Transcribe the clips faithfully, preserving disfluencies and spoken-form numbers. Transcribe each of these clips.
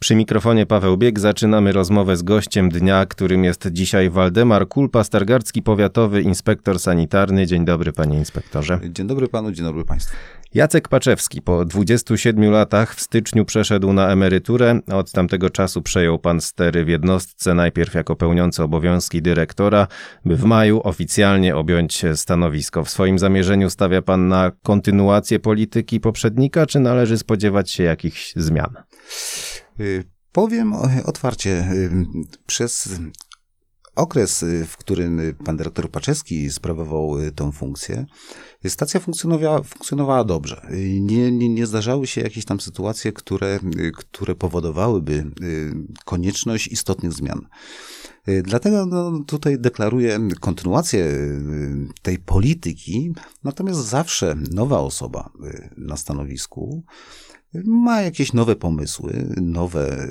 Przy mikrofonie Paweł Bieg. Zaczynamy rozmowę z gościem dnia, którym jest dzisiaj Waldemar Kulpa, stargardzki powiatowy inspektor sanitarny. Dzień dobry, panie inspektorze. Dzień dobry panu, dzień dobry państwu. Jacek Paczewski po dwudziestu siedmiu latach w styczniu przeszedł na emeryturę. Od tamtego czasu przejął pan stery w jednostce, najpierw jako pełniący obowiązki dyrektora, by w maju oficjalnie objąć stanowisko. W swoim zamierzeniu stawia pan na kontynuację polityki poprzednika, czy należy spodziewać się jakichś zmian? Powiem otwarcie, przez okres, w którym pan dyrektor Paczewski sprawował tą funkcję, stacja funkcjonowała, funkcjonowała dobrze. Nie, nie, nie zdarzały się jakieś tam sytuacje, które, które powodowałyby konieczność istotnych zmian. Dlatego no, tutaj deklaruję kontynuację tej polityki, natomiast zawsze nowa osoba na stanowisku ma jakieś nowe pomysły, nowe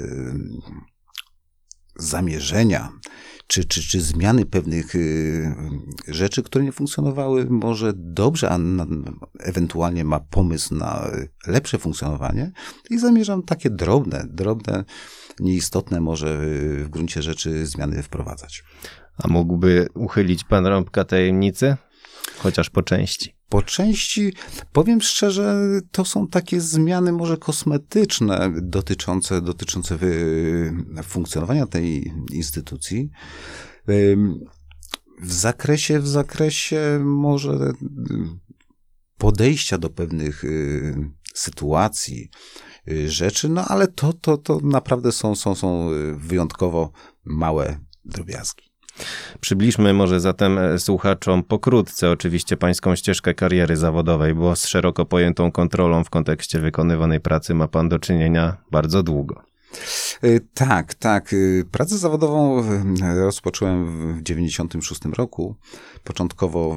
zamierzenia, czy, czy, czy zmiany pewnych rzeczy, które nie funkcjonowały może dobrze, a na, ewentualnie ma pomysł na lepsze funkcjonowanie i zamierzam takie drobne, drobne, nieistotne może w gruncie rzeczy zmiany wprowadzać. A mógłby uchylić pan rąbka tajemnicy? Chociaż po części. Po części, powiem szczerze, to są takie zmiany może kosmetyczne dotyczące, dotyczące funkcjonowania tej instytucji. W zakresie, w zakresie może podejścia do pewnych sytuacji, rzeczy, no ale to, to, to naprawdę są, są, są wyjątkowo małe drobiazgi. Przybliżmy może zatem słuchaczom pokrótce oczywiście pańską ścieżkę kariery zawodowej, bo z szeroko pojętą kontrolą w kontekście wykonywanej pracy ma pan do czynienia bardzo długo. Tak, tak. Pracę zawodową rozpocząłem w dziewięćdziesiątym szóstym roku. Początkowo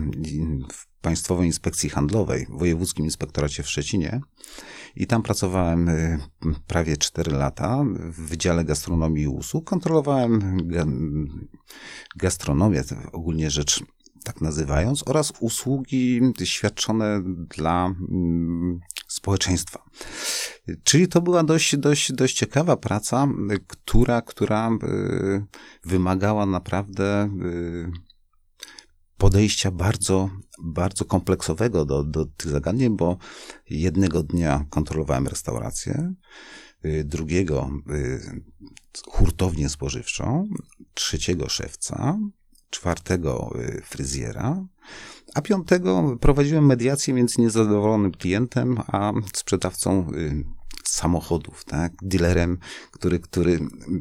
w Państwowej Inspekcji Handlowej, w Wojewódzkim Inspektoracie w Szczecinie. I tam pracowałem prawie cztery lata w Wydziale Gastronomii i Usług. Kontrolowałem gastronomię, ogólnie rzecz tak nazywając, oraz usługi świadczone dla społeczeństwa. Czyli to była dość, dość, dość ciekawa praca, która, która wymagała naprawdę podejścia bardzo, bardzo kompleksowego do, do tych zagadnień, bo jednego dnia kontrolowałem restaurację, drugiego hurtownię spożywczą, trzeciego szewca, czwartego fryzjera, a piątego prowadziłem mediację między niezadowolonym klientem a sprzedawcą samochodów, tak, dealerem, który, który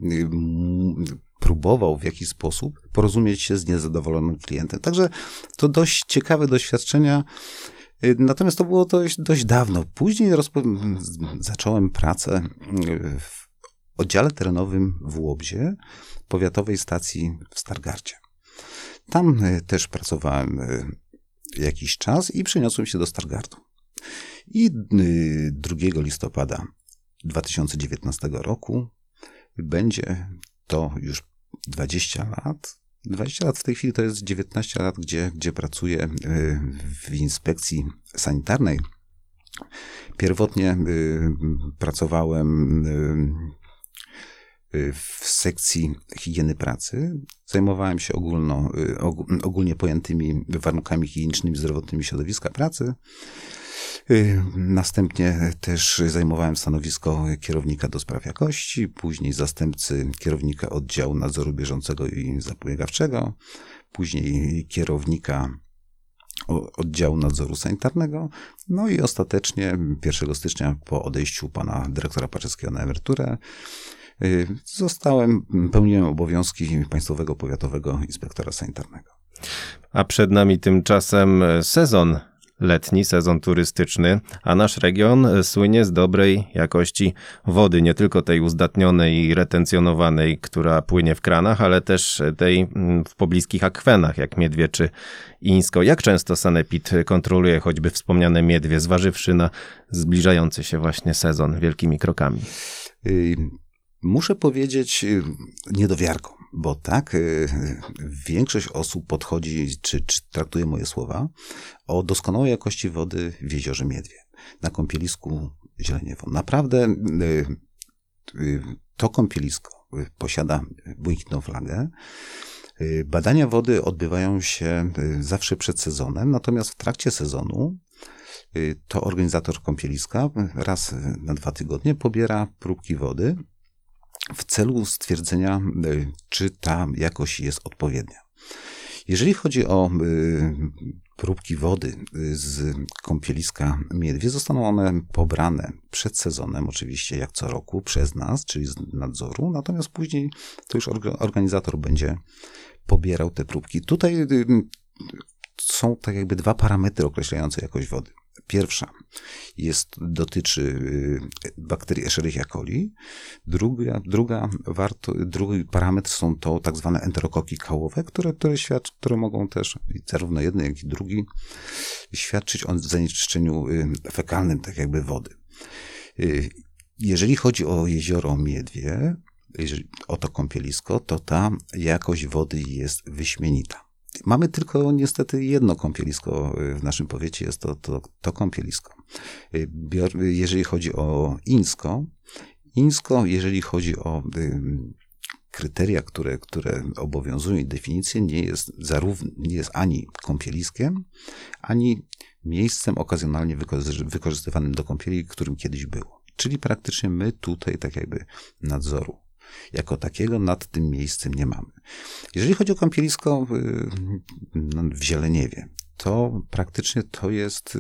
próbował w jakiś sposób porozumieć się z niezadowolonym klientem. Także to dość ciekawe doświadczenia. Natomiast to było dość, dość dawno. Później rozpo- zacząłem pracę w oddziale terenowym w Łobzie, powiatowej stacji w Stargardzie. Tam też pracowałem jakiś czas i przeniosłem się do Stargardu. I drugiego listopada dwa tysiące dziewiętnastego roku będzie to już dwadzieścia lat. dwadzieścia lat w tej chwili to jest dziewiętnaście lat, gdzie, gdzie pracuję w inspekcji sanitarnej. Pierwotnie pracowałem w sekcji higieny pracy. Zajmowałem się ogólno, ogólnie pojętymi warunkami higienicznymi, zdrowotnymi środowiska pracy. Następnie też zajmowałem stanowisko kierownika do spraw jakości, później zastępcy kierownika oddziału nadzoru bieżącego i zapobiegawczego, później kierownika oddziału nadzoru sanitarnego, no i ostatecznie pierwszego stycznia po odejściu pana dyrektora Paczewskiego na emeryturę zostałem, pełniłem obowiązki Państwowego Powiatowego Inspektora Sanitarnego. A przed nami tymczasem sezon letni, sezon turystyczny, a nasz region słynie z dobrej jakości wody, nie tylko tej uzdatnionej i retencjonowanej, która płynie w kranach, ale też tej w pobliskich akwenach, jak Miedwie czy Ińsko. Jak często sanepid kontroluje choćby wspomniane Miedwie, zważywszy na zbliżający się właśnie sezon wielkimi krokami? Muszę powiedzieć niedowiarką, bo tak, większość osób podchodzi, czy, czy traktuje moje słowa o doskonałej jakości wody w jeziorze Miedwie, na kąpielisku Zieleniewo. Naprawdę to kąpielisko posiada błękitną flagę. Badania wody odbywają się zawsze przed sezonem, natomiast w trakcie sezonu to organizator kąpieliska raz na dwa tygodnie pobiera próbki wody w celu stwierdzenia, czy ta jakość jest odpowiednia. Jeżeli chodzi o próbki wody z kąpieliska Miedwie, zostaną one pobrane przed sezonem, oczywiście jak co roku, przez nas, czyli z nadzoru, natomiast później to już organizator będzie pobierał te próbki. Tutaj są tak jakby dwa parametry określające jakość wody. Pierwsza jest, dotyczy bakterii Escherichia coli. Druga, druga warto, drugi parametr są to tak zwane enterokoki kałowe, które, które, świadczy, które mogą też, zarówno jeden, jak i drugi, świadczyć o zanieczyszczeniu fekalnym, tak jakby wody. Jeżeli chodzi o jezioro Miedwie, jeżeli, o to kąpielisko, to ta jakość wody jest wyśmienita. Mamy tylko niestety jedno kąpielisko w naszym powiecie, jest to, to, to kąpielisko. Jeżeli chodzi o Ińsko, Ińsko, jeżeli chodzi o kryteria, które, które obowiązują i definicje, nie jest, zarówno, nie jest ani kąpieliskiem, ani miejscem okazjonalnie wykorzystywanym do kąpieli, którym kiedyś było. Czyli praktycznie my tutaj tak jakby nadzoru jako takiego nad tym miejscem nie mamy. Jeżeli chodzi o kąpielisko w Zieleniewie, to praktycznie to jest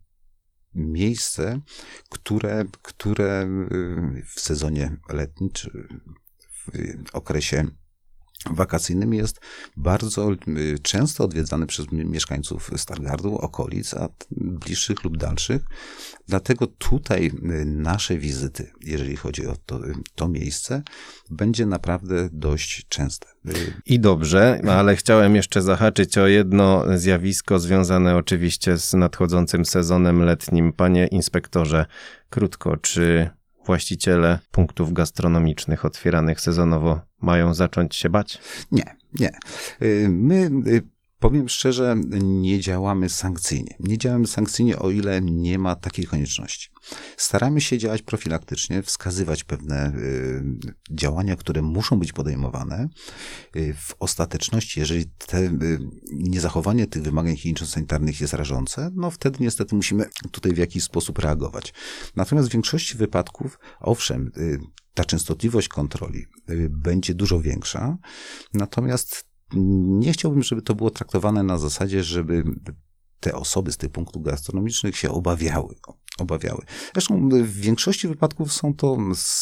miejsce, które, które w sezonie letnim czy w okresie wakacyjnym jest bardzo często odwiedzany przez mieszkańców Stargardu, okolic, a bliższych lub dalszych. Dlatego tutaj nasze wizyty, jeżeli chodzi o to, to miejsce, będzie naprawdę dość częste. I dobrze, ale chciałem jeszcze zahaczyć o jedno zjawisko związane oczywiście z nadchodzącym sezonem letnim. Panie inspektorze, krótko, czy właściciele punktów gastronomicznych otwieranych sezonowo mają zacząć się bać? Nie, nie. My, powiem szczerze, nie działamy sankcyjnie. Nie działamy sankcyjnie, o ile nie ma takiej konieczności. Staramy się działać profilaktycznie, wskazywać pewne działania, które muszą być podejmowane. W ostateczności, jeżeli te, niezachowanie tych wymagań higieniczno-sanitarnych jest rażące, no wtedy niestety musimy tutaj w jakiś sposób reagować. Natomiast w większości wypadków, owszem, ta częstotliwość kontroli będzie dużo większa, natomiast nie chciałbym, żeby to było traktowane na zasadzie, żeby te osoby z tych punktów gastronomicznych się obawiały. obawiały. Zresztą w większości wypadków są to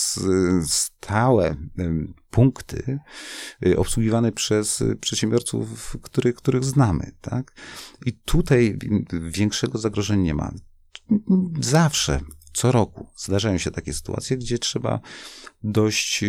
stałe punkty obsługiwane przez przedsiębiorców, których, których znamy. Tak? I tutaj większego zagrożenia nie ma. Zawsze, co roku zdarzają się takie sytuacje, gdzie trzeba dość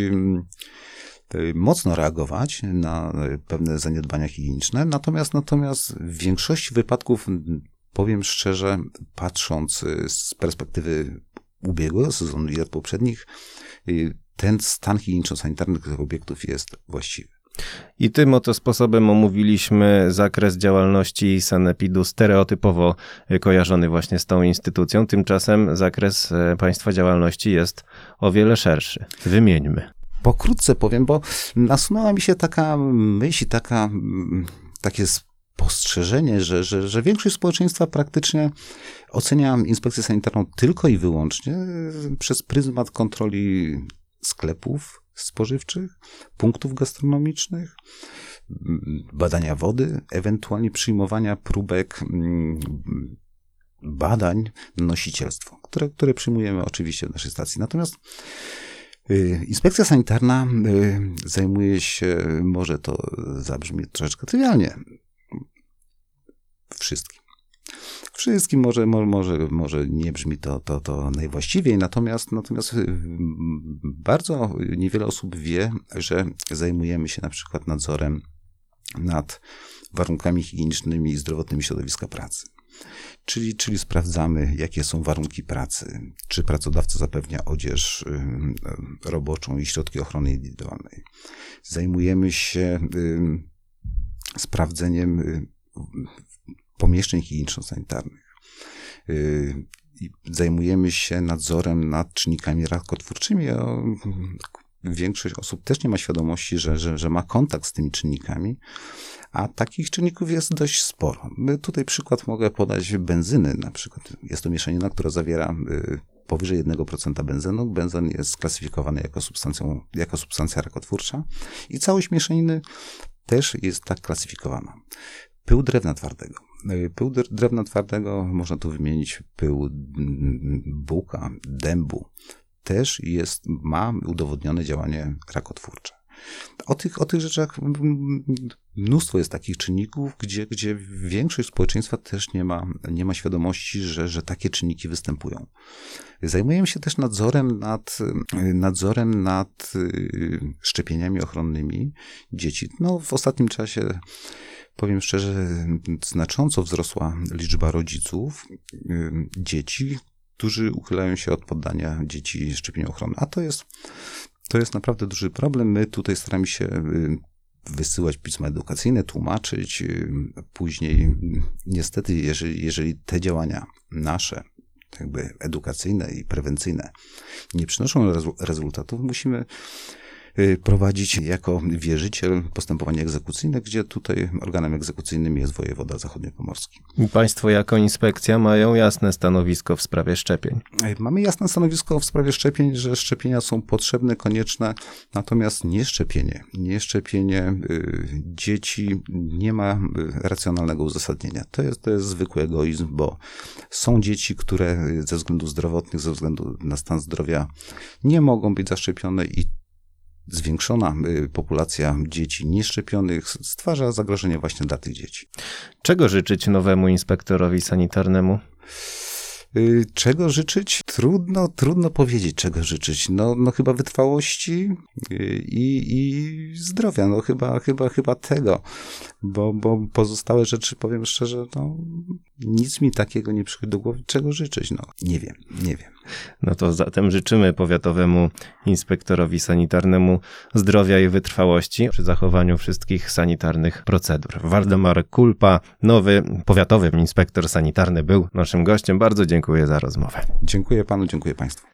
mocno reagować na pewne zaniedbania higieniczne, natomiast, natomiast w większości wypadków, powiem szczerze, patrząc z perspektywy ubiegłego sezonu i lat poprzednich, ten stan higieniczno-sanitarny tych obiektów jest właściwy. I tym oto sposobem omówiliśmy zakres działalności sanepidu, stereotypowo kojarzony właśnie z tą instytucją. Tymczasem zakres państwa działalności jest o wiele szerszy. Wymieńmy. Pokrótce powiem, bo nasunęła mi się taka myśl, taka, takie spostrzeżenie, że, że, że większość społeczeństwa praktycznie ocenia inspekcję sanitarną tylko i wyłącznie przez pryzmat kontroli sklepów spożywczych, punktów gastronomicznych, badania wody, ewentualnie przyjmowania próbek badań na nosicielstwo, które, które przyjmujemy oczywiście w naszej stacji. Natomiast inspekcja sanitarna zajmuje się, może to zabrzmi troszeczkę trywialnie, wszystkim. Wszystkim może, może, może nie brzmi to, to, to najwłaściwiej, natomiast, natomiast bardzo niewiele osób wie, że zajmujemy się na przykład nadzorem nad warunkami higienicznymi i zdrowotnymi środowiska pracy. Czyli, czyli sprawdzamy, jakie są warunki pracy, czy pracodawca zapewnia odzież roboczą i środki ochrony indywidualnej. Zajmujemy się sprawdzeniem pomieszczeń higieniczno-sanitarnych. i zajmujemy się nadzorem nad czynnikami rakotwórczymi, a większość osób też nie ma świadomości, że, że, że ma kontakt z tymi czynnikami, a takich czynników jest dość sporo. Tutaj przykład mogę podać benzyny, na przykład jest to mieszanina, która zawiera powyżej jednego procenta benzynu. Benzyn jest sklasyfikowany jako, substancją, jako substancja rakotwórcza i całość mieszaniny też jest tak klasyfikowana. Pył drewna twardego. Pył drewna twardego, można tu wymienić pył buka, dębu, też jest, ma udowodnione działanie rakotwórcze. O tych, o tych rzeczach mnóstwo jest takich czynników, gdzie, gdzie większość społeczeństwa też nie ma, nie ma świadomości, że, że takie czynniki występują. Zajmujemy się też nadzorem nad, nadzorem nad szczepieniami ochronnymi dzieci. No, w ostatnim czasie, powiem szczerze, znacząco wzrosła liczba rodziców, dzieci, którzy uchylają się od poddania dzieci szczepieniom ochronnym. A to jest, to jest naprawdę duży problem. My tutaj staramy się wysyłać pisma edukacyjne, tłumaczyć. Później niestety, jeżeli, jeżeli te działania nasze, jakby edukacyjne i prewencyjne, nie przynoszą rezultatów, musimy prowadzić jako wierzyciel postępowanie egzekucyjne, gdzie tutaj organem egzekucyjnym jest wojewoda zachodniopomorski. I państwo jako inspekcja mają jasne stanowisko w sprawie szczepień. Mamy jasne stanowisko w sprawie szczepień, że szczepienia są potrzebne, konieczne, natomiast nieszczepienie, nieszczepienie y, dzieci nie ma racjonalnego uzasadnienia. To jest, to jest zwykły egoizm, bo są dzieci, które ze względów zdrowotnych, ze względu na stan zdrowia nie mogą być zaszczepione i zwiększona populacja dzieci nieszczepionych stwarza zagrożenie właśnie dla tych dzieci. Czego życzyć nowemu inspektorowi sanitarnemu? Czego życzyć? Trudno, trudno powiedzieć, czego życzyć. No, no chyba wytrwałości i, i zdrowia. No chyba, chyba, chyba tego. Bo, bo pozostałe rzeczy, powiem szczerze, no nic mi takiego nie przychodzi do głowy, czego życzyć. No nie wiem, nie wiem. No to zatem życzymy powiatowemu inspektorowi sanitarnemu zdrowia i wytrwałości przy zachowaniu wszystkich sanitarnych procedur. Waldemar Kulpa, nowy powiatowy inspektor sanitarny, był naszym gościem. Bardzo dziękuję za rozmowę. Dziękuję panu, dziękuję państwu.